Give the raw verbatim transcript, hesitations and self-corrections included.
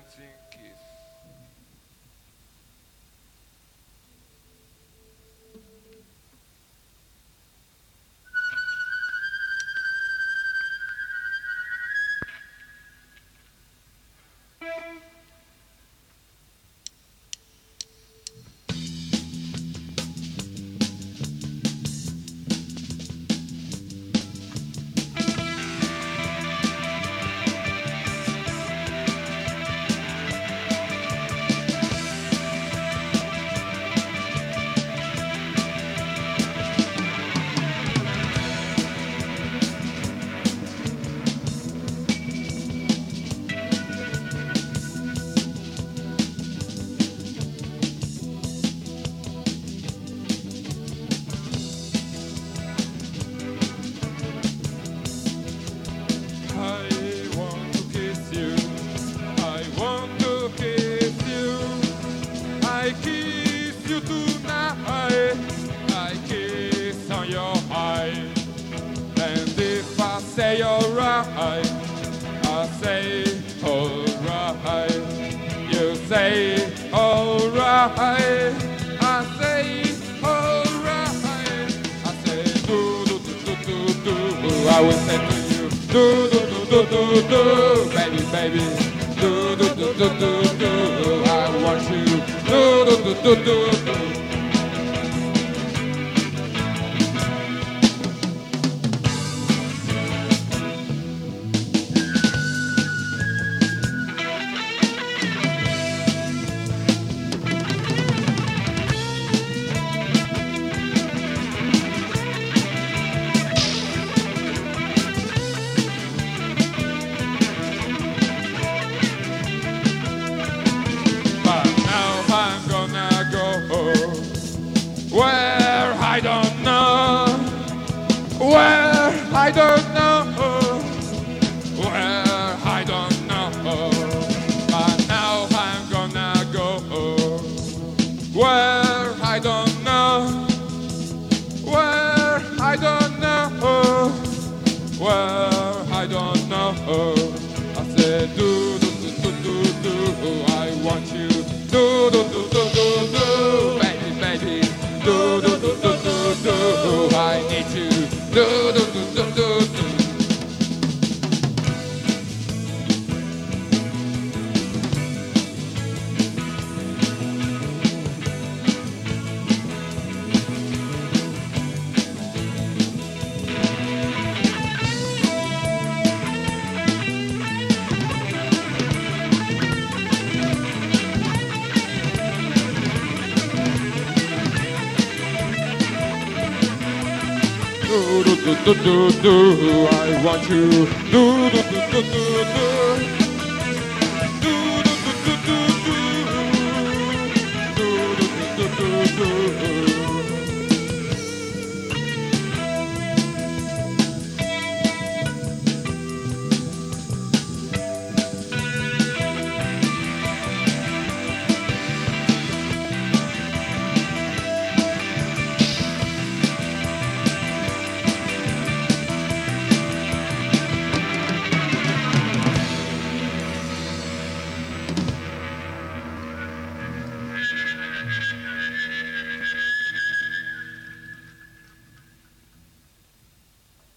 dancing kiss. Say alright, I say alright. You say alright, I say alright. I say do do do do do do. I will say to you do do do do do do, baby baby. Do do do do do do. I want you do do do do do do. Where I don't know, where I don't know, where I don't know, but now I'm gonna go. Where I don't know, where I don't know, where I don't know. I said do do do do do do. I want you do do do do do do, baby baby. Do do do do do do. I need you. Do do do do do do. Do do do do do do. I want you. Do do do do do do.